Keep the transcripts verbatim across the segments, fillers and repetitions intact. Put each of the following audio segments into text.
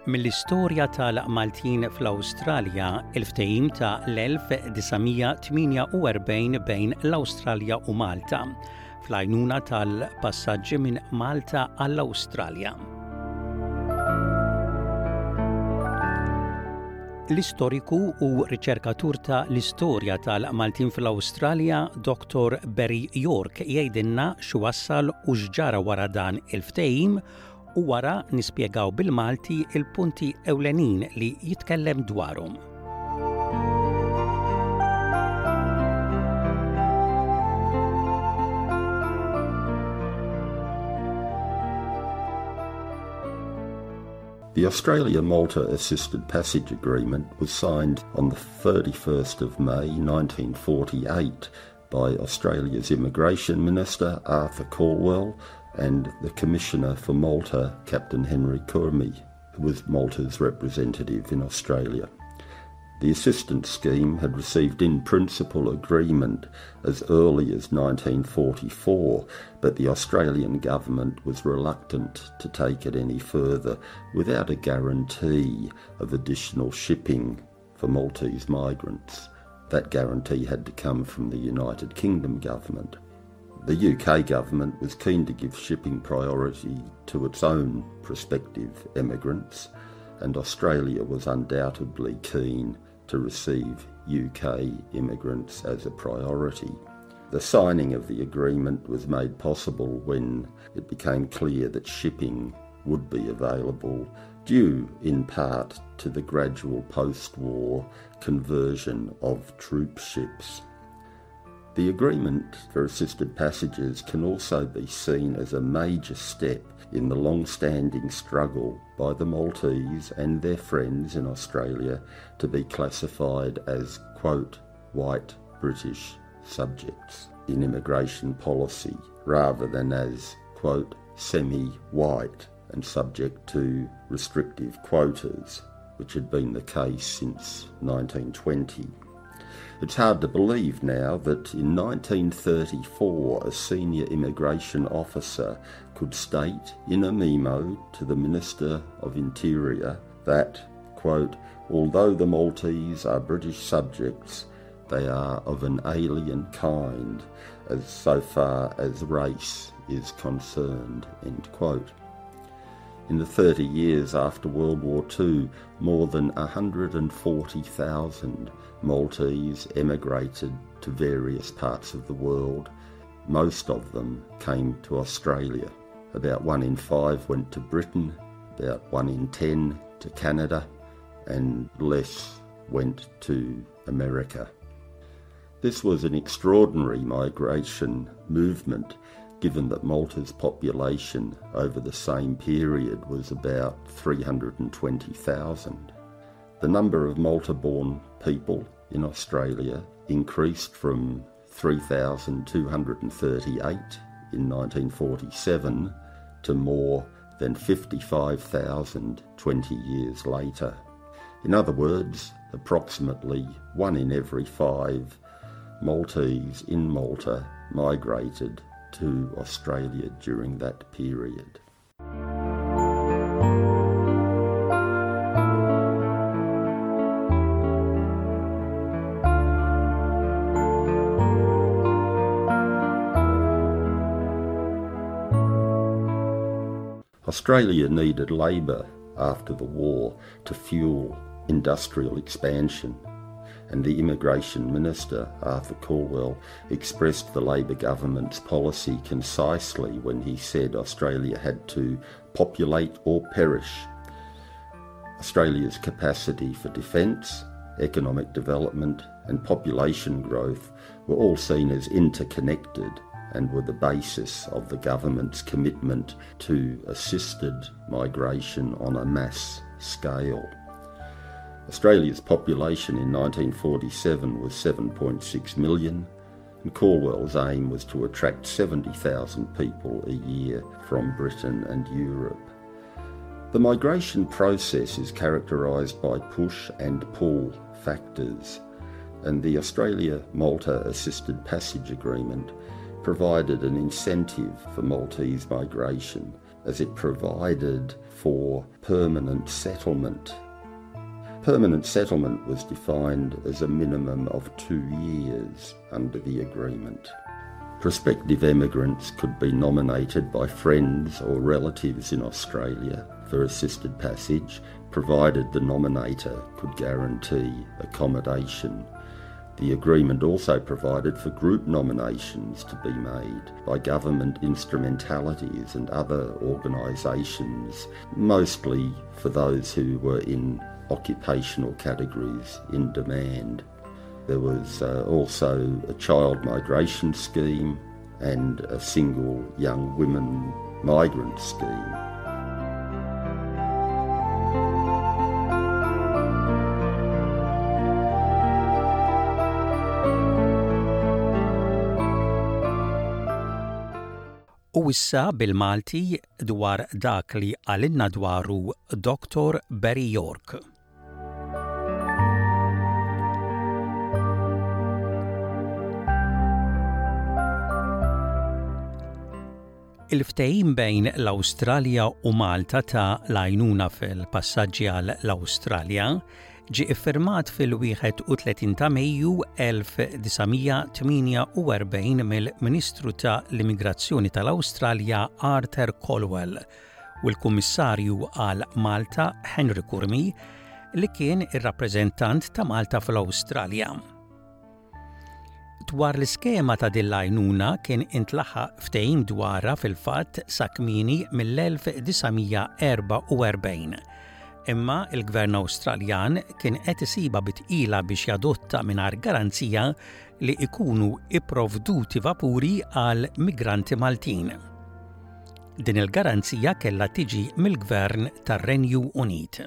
Mill-istorja tal-Maltin fl-Awstralja, il-ftehim ta' l-elf tisa' tminja u erbgħin bejn l-Awstralja u Malta, fl-għajnuna tal-passaġġi minn Malta għall-Awstralja. L-istoriku u riċerkatur ta' l-istorja tal-Maltin fl-Awstralja, Doktor Barry York, jgħidilna x'wassal u x'ġara wara dan il-ftehim u wara nispjegaw bil-Malti il-punti ewlenin li jitkellem dwarhom. The Australia-Malta Assisted Passage Agreement was signed on the thirty-first of May nineteen forty-eight by Australia's Immigration Minister Arthur Calwell and the Commissioner for Malta, Captain Henry Kurmi, who was Malta's representative in Australia. The assistance scheme had received in-principle agreement as early as nineteen forty-four, but the Australian government was reluctant to take it any further without a guarantee of additional shipping for Maltese migrants. That guarantee had to come from the United Kingdom government. The U K government was keen to give shipping priority to its own prospective emigrants, and Australia was undoubtedly keen to receive U K immigrants as a priority. The signing of the agreement was made possible when it became clear that shipping would be available, due in part to the gradual post-war conversion of troop ships. The agreement for assisted passages can also be seen as a major step in the long-standing struggle by the Maltese and their friends in Australia to be classified as, quote, white British subjects in immigration policy, rather than as, quote, semi-white and subject to restrictive quotas, which had been the case since nineteen twenty. It's hard to believe now that in nineteen thirty-four a senior immigration officer could state in a memo to the Minister of Interior that, quote, although the Maltese are British subjects, they are of an alien kind as so far as race is concerned, end quote. In the thirty years after World War Two, more than one hundred forty thousand Maltese emigrated to various parts of the world. Most of them came to Australia. About one in five went to Britain, about one in ten to Canada, and less went to America. This was an extraordinary migration movement, given that Malta's population over the same period was about three hundred twenty thousand. The number of Malta-born people in Australia increased from three thousand two hundred thirty-eight in nineteen forty-seven to more than fifty-five thousand twenty years later. In other words, approximately one in every five Maltese in Malta migrated to Australia during that period. Australia needed labour after the war to fuel industrial expansion, and the Immigration Minister, Arthur Calwell, expressed the Labor government's policy concisely when he said Australia had to populate or perish. Australia's capacity for defence, economic development and population growth were all seen as interconnected and were the basis of the government's commitment to assisted migration on a mass scale. Australia's population in nineteen forty-seven was seven point six million, and Calwell's aim was to attract seventy thousand people a year from Britain and Europe. The migration process is characterised by push and pull factors, and the Australia-Malta Assisted Passage Agreement provided an incentive for Maltese migration as it provided for permanent settlement. Permanent settlement was defined as a minimum of two years under the agreement. Prospective emigrants could be nominated by friends or relatives in Australia for assisted passage, provided the nominator could guarantee accommodation. The agreement also provided for group nominations to be made by government instrumentalities and other organisations, mostly for those who were in occupational categories in demand. There was uh, also a child migration scheme and a single young women migrant scheme. U issa bil-Malti dwar dak li għalinna dwaru Doktor Barry York. Il-ftehim bejn l-Awstralja u Malta ta' l-għajnuna fil-passaġġi għal l-Awstralja ġie iffirmat fil-wieħed u tletin ta' Mejju elf tminja tminja u erbgħin mill-Ministru ta' l-Immigrazzjoni tal-Awstralja Arthur Calwell u l-Kummissarju għal Malta Henry Curmi li kien ir-rappreżentant ta' Malta fl-Awstralja. Dwar l-iskema ta' din l-għajnuna kien intlaħħaq ftehim dwarha fil-fatt sa kmieni mill-elf tminja erba' u erbgħin. Imma il-Gvern Awstraljan kien qed isiba bitqila biex jadotta mingħajr garanzija li jkunu ipprovduti vapuri għal migranti Maltin. Din il-garanzija kellha tiġi mill-Gvern tar-Renju Unit.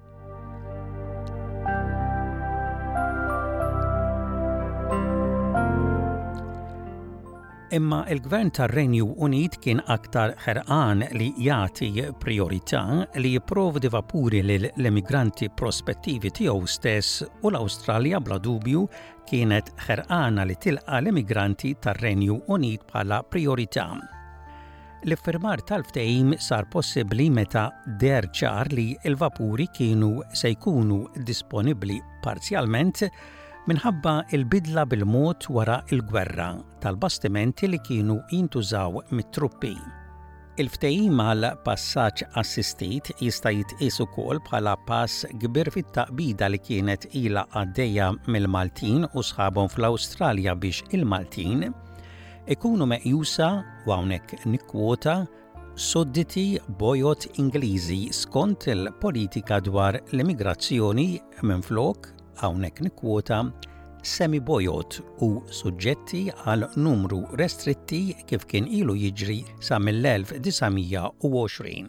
Imma il-Gvern tar-Renju Unit kien aktar ħerqan li jagħti priorità li jipprovdi vapuri lill-immigranti prospettivi tiegħu stess u l-Awstralja bla dubju kienet ħerqana li tilqa' l-immigranti tar-Renju Unit bħala priorità. L-iffirmar tal-ftehim sar possibbli meta der ċar li l-vapuri kienu se jkunu disponibbli parzjalment minħabba il-bidla bil-mod wara il-gwerra tal-bastimenti li kienu jintużaw mit-truppi. Il-ftehim għal passaġġ assistit jista' jitqies ukoll bħala pass kbir fit-taqbida li kienet ilha għaddejja mill-Maltin u sħabhom fl-Awstralja biex il-Maltin ikunu meqjusa u hawnhekk nikkwota sudditi bojot Ingliżi skont il-politika dwar l-immigrazzjoni minflok hawnhekk nikkwota semi-bojot u suġġetti għal numru restritti kif kien ilu jiġri sa mill-elf tminja għoxrin.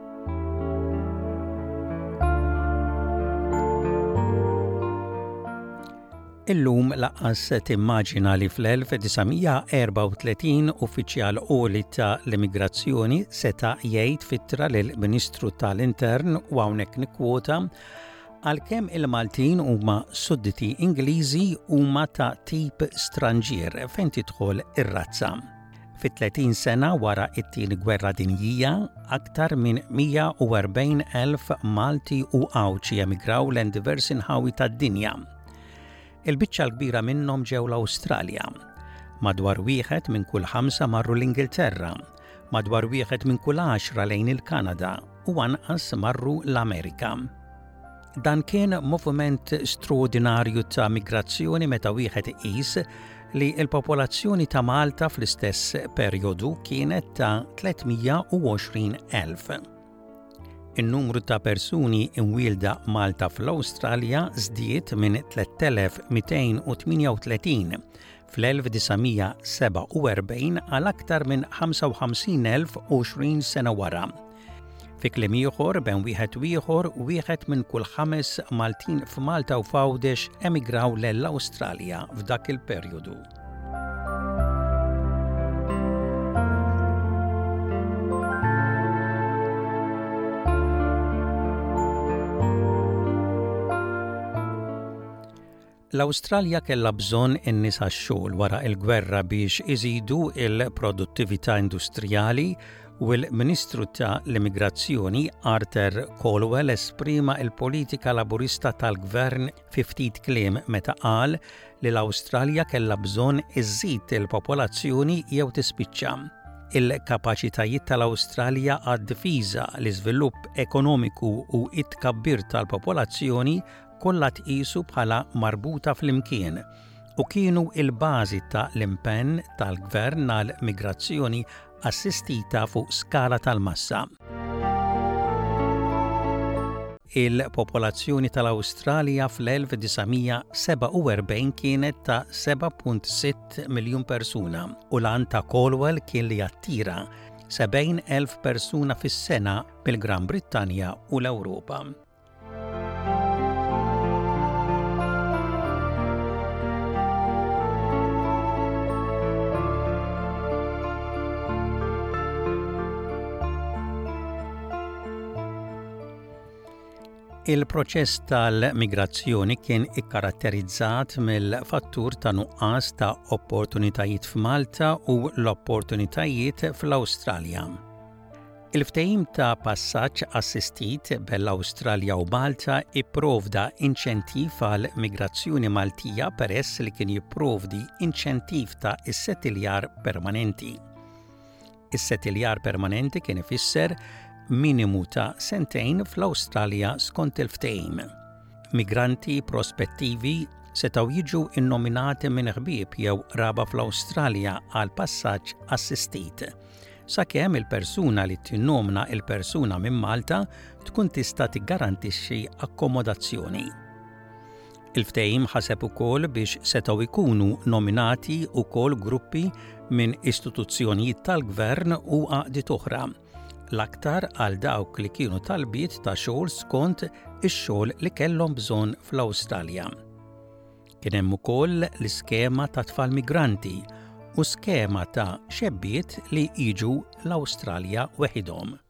Illum laqqas timmaġina li fl-elf tminja erba' u tletin uffiċjal għoli ta' l-immigrazzjoni seta' jgħid fittra lill-Ministru tal-Intern u hawnhekk nikkwota għalkemm il-Maltin huma sudditi Ingliżi huma ta' tip stranġier fejn tidħol ir-razza. Fit-tletin sena wara t-tieni gwerra dinjija, aktar minn mija u erbgħin elf Malti u Għawċi emigraw lejn diversi nħawi tad-dinja. Il-biċċa l-kbira minnhom ġew l-Awstralja. Madwar wieħed minn kull ħamsa marru l-Ingilterra, madwar wieħed minn kull għaxra lejn il-Kanada u anqas marru l-Amerika. Dan kien moviment straordinarju ta' migrazzjoni meta wieħed iqis li l-popolazzjoni ta' Malta fl-istess perjodu kienet ta' tlietmija u għoxrin elf. In-numru ta' persuni imwielda Malta fl-Awstralja żdied minn tliet elef mitejn u tminja u tletin fl-elf tminja seba' u erbgħin għal aktar minn ħamsa u ħamsin elf għoxrin sena wara. Fi kliem ieħor bejn wieħed u ieħor wieħed minn kull ħames Maltin f'Malta u f'Għawdex emigraw lill-Awstralja f'dak il-perjodu. L-Awstralja kellha bżonn in-nies għax-xogħol wara l-gwerra biex iżidu l-produttività industrijali U l-Ministru ta' l-Immigrazzjoni Arthur Caldwell esprima l-politika laburista tal-Gvern fi ftit kliem meta qal li l-Awstralja kellha bżonn iżżid il-popolazzjoni jew tispiċċa. Il-kapaċitajiet tal-Awstralja għad-difiża, l-iżvilupp ekonomiku u it-tkabbir tal-popolazzjoni kollha tqisu bħala marbuta flimkien u kienu il-bażi ta' l-impenn tal-Gvern għal migrazzjoni assistita fuq skala tal-massa. Il-popolazzjoni tal-Awstralja fl-elf-tisa' kienet ta' seba' punt sitt miljun persuna u l-għan ta' Caldwell kien li jattira sebgħin elf persuna fis-sena bil-Gran Brittanja u l-Ewropa. Il-proċess tal-migrazzjoni kien ikkaratterizzat mill-fattur ta' nuqqas ta' opportunitajiet f'Malta u l-opportunitajiet fl-Awstralja. Il-ftehim ta' passaġġ assistit bell-Awstralja u Malta ipprovda inċentiv għal migrazzjoni Maltija peress li kien jipprovdi inċentiv ta' is-settiljar permanenti. Is-settiljar permanenti kien ifisser minimu ta' sentejn fl-Awstralja skont il-ftehim. Migranti prospettivi setgħu jiġu innominati minn ħbieb jew raba fl-Awstralja għal passaġġ assistit, sakemm il-persuna li tinnomina il-persuna minn Malta tkun tista' tiggarantixxi akkomodazzjoni. Il-ftehim ħaseb ukoll biex setgħu jkunu nominati wkoll gruppi minn istituzzjonijiet tal-Gvern u għaqdiet oħra, l-aktar għal dawk li kienu talbiet ta' xogħol skont ix-xogħol li kellhom bżonn fl-Awstralja. Kien hemm ukoll l-iskema ta' tfal migranti u skema ta' xebbiet li jiġu l-Awstralja weħidhom.